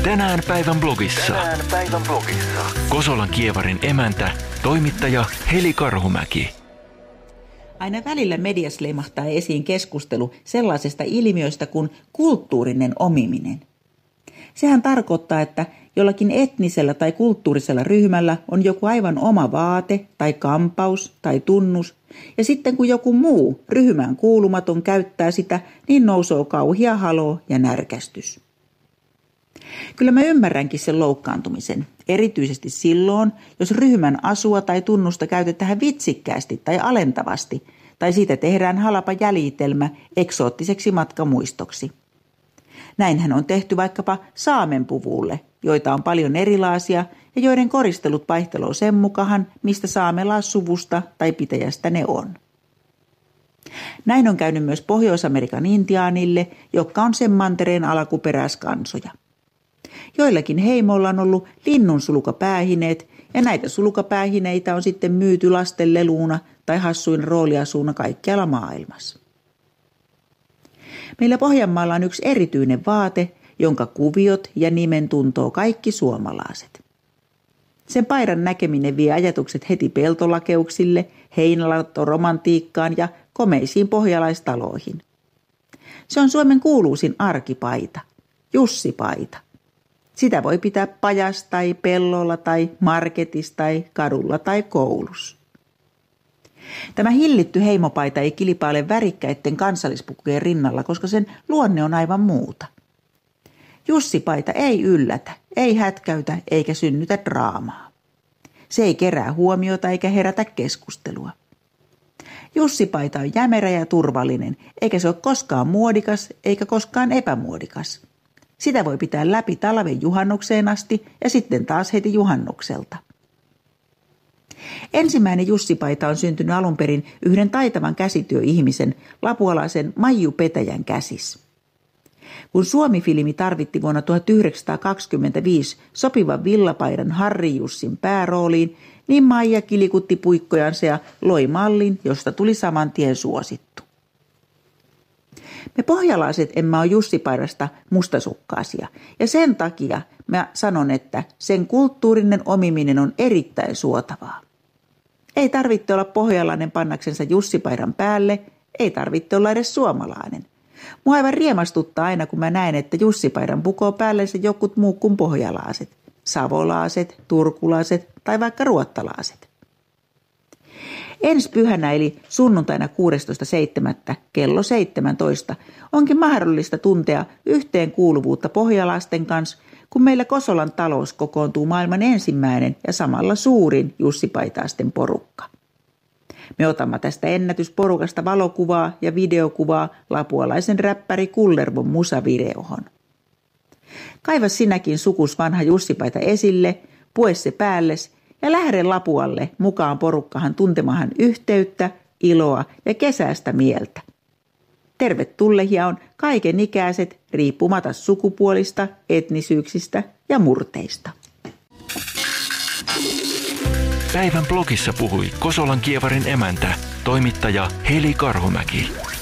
Tänään päivän blogissa. Kosolan Kievarin emäntä, toimittaja Heli Karhumäki. Aina välillä mediassa leimahtaa esiin keskustelu sellaisesta ilmiöstä kuin kulttuurinen omiminen. Sehän tarkoittaa, että jollakin etnisellä tai kulttuurisella ryhmällä on joku aivan oma vaate tai kampaus tai tunnus, ja sitten kun joku muu ryhmään kuulumaton käyttää sitä, niin nousee kauhia haloo ja närkästys. Kyllä mä ymmärränkin sen loukkaantumisen, erityisesti silloin, jos ryhmän asua tai tunnusta käytetään vitsikkäästi tai alentavasti, tai siitä tehdään halapa jäljitelmä eksoottiseksi matkamuistoksi. Näinhän on tehty vaikkapa saamenpuvulle, joita on paljon erilaisia ja joiden koristelut vaihteloo sen mukaan, mistä saamelaissuvusta tai pitäjästä ne on. Näin on käynyt myös Pohjois-Amerikan intiaanille, jotka on sen mantereen alkuperäiskansoja. Joillakin heimoilla on ollut linnunsulkapäähineet, ja näitä sulkapäähineitä on sitten myyty lasten leluuna tai hassuin rooliasuuna kaikkialla maailmassa. Meillä Pohjanmaalla on yksi erityinen vaate, jonka kuviot ja nimen tuntoo kaikki suomalaiset. Sen paidan näkeminen vie ajatukset heti peltolakeuksille, heinälatto-romantiikkaan ja komeisiin pohjalaistaloihin. Se on Suomen kuuluisin arkipaita, Jussi-paita. Sitä voi pitää pajassa tai pellolla tai marketissa tai kadulla tai koulussa. Tämä hillitty heimopaita ei kilpaile värikkäiden kansallispukujen rinnalla, koska sen luonne on aivan muuta. Jussi-paita ei yllätä, ei hätkäytä eikä synnytä draamaa. Se ei kerää huomiota eikä herätä keskustelua. Jussi-paita on jämerä ja turvallinen, eikä se ole koskaan muodikas eikä koskaan epämuodikas. Sitä voi pitää läpi talven juhannukseen asti ja sitten taas heti juhannukselta. Ensimmäinen Jussi-paita on syntynyt alun perin yhden taitavan käsityöihmisen, lapualaisen Maiju Petäjän käsissä. Kun Suomi-filmi tarvitti vuonna 1925 sopivan villapaidan Harri Jussin päärooliin, niin Maija kilikutti puikkojansa ja loi mallin, josta tuli saman tien suosittu. Me pohjalaiset emme ole Jussi-paidasta mustasukkaisia, ja sen takia mä sanon, että sen kulttuurinen omiminen on erittäin suotavaa. Ei tarvitse olla pohjalainen pannaksensa Jussi-paidan päälle, ei tarvitse olla edes suomalainen. Mua aivan riemastuttaa aina, kun mä näen, että Jussi-paidan pukoo päällensä jokut muut kuin pohjalaiset, savolaiset, turkulaiset tai vaikka ruottalaiset. Ensi pyhänä eli sunnuntaina 16.7. kello 17 onkin mahdollista tuntea yhteenkuuluvuutta pohjalaisten kanssa, kun meillä Kosolan talous kokoontuu maailman ensimmäinen ja samalla suurin Jussi-paitaisten porukka. Me otamme tästä ennätysporukasta valokuvaa ja videokuvaa lapualaisen räppäri Kullervon musavideohon. Kaiva sinäkin sukus vanha Jussi-paita esille, pue se päälles ja lähde Lapualle mukaan porukkahan tuntemahan yhteyttä, iloa ja kesäistä mieltä. Tervetulleita on kaiken ikäiset riippumatta sukupuolista, etnisyyksistä ja murteista. Päivän blogissa puhui Kosolan Kievarin emäntä, toimittaja Heli Karhumäki.